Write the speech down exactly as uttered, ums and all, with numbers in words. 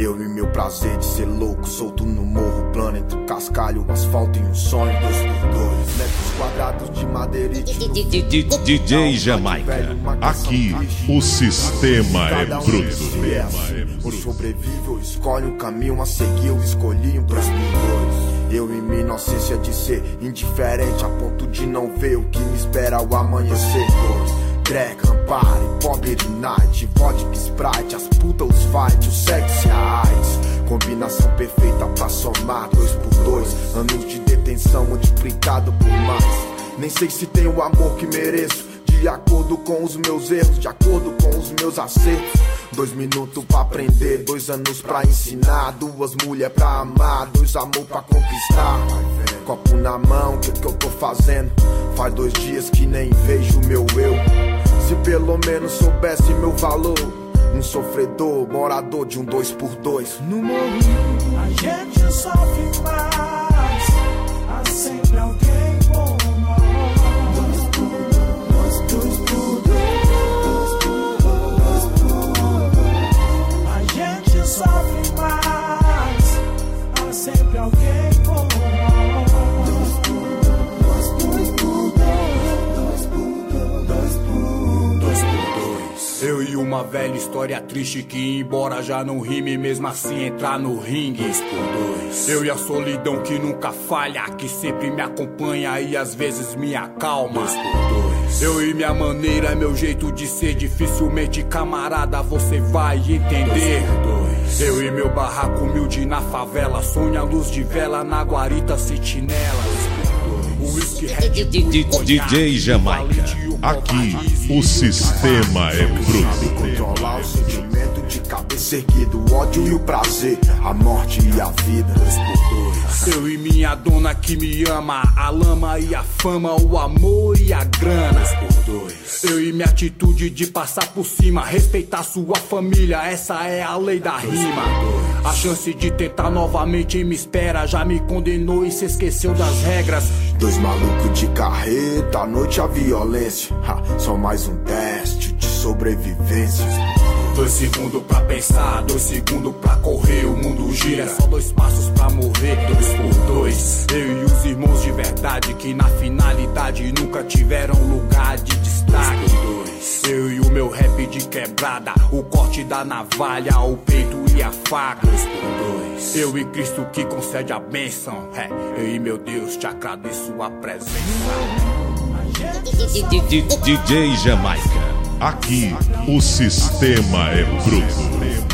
Eu e meu prazer de ser louco, solto no morro plano, entre o cascalho, o asfalto e um sonho. Dois por dois, metros quadrados de madeira e de D J Jamaica, aqui o sistema é bruto. Ou sobrevive ou escolhe um caminho a seguir, eu escolhi um dois por dois. Eu e minha inocência de ser indiferente a ponto de não ver o que me espera ao amanhecer. Drag, Rampari, Pobre Night, Vodka, Sprite, as putas, os fight, o sexo e a AIDS. Combinação perfeita pra somar dois por dois. Anos de detenção multiplicado por mais. Nem sei se tenho o amor que mereço, de acordo com os meus erros, de acordo com os meus acertos. Dois minutos pra aprender, dois anos pra ensinar, duas mulheres pra amar, dois amor pra conquistar. Copo na mão, o que que eu tô fazendo? Faz dois dias que nem vejo o meu eu. Se pelo menos soubesse meu valor, um sofredor, morador de um dois por dois. No morro a gente sofre mais, há sempre alguém por nós. Dois por dois, dois por dois, dois por dois. A gente sofre mais, há sempre alguém por nós. Eu e uma velha história triste que, embora já não rime, mesmo assim entrar no ringue. Dois por dois. Eu e a solidão que nunca falha, que sempre me acompanha e às vezes me acalma. Dois por dois. Eu e minha maneira, meu jeito de ser, dificilmente camarada você vai entender. Dois por dois. Eu e meu barraco humilde na favela, sonha a luz de vela na guarita sentinela. D J Jamaica, aqui o sistema é bruto. Controlar o sentimento de cabeça erguida, o ódio e o prazer, a morte e a vida. Dois por dois. Eu e minha dona que me ama, a lama e a fama, o amor e a grana. Dois por dois. Eu e minha atitude de passar por cima, respeitar sua família, essa é a lei da rima. A chance de tentar novamente me espera, já me condenou e se esqueceu das regras. Dois malucos de carreta, à noite a violência, ha, só mais um teste de sobrevivência. Dois segundos pra pensar, dois segundos pra correr, o mundo gira, só dois passos pra morrer. Dois por dois. Eu e os irmãos de verdade que na finalidade nunca tiveram lugar de destaque. Dois por dois. Eu e o meu rap de quebrada, o corte da navalha, o peito e a faca. Dois por dois. Eu e Cristo que concede a bênção, é, eu e meu Deus te agradeço a presença. D J Jamaica, aqui o sistema é bruto.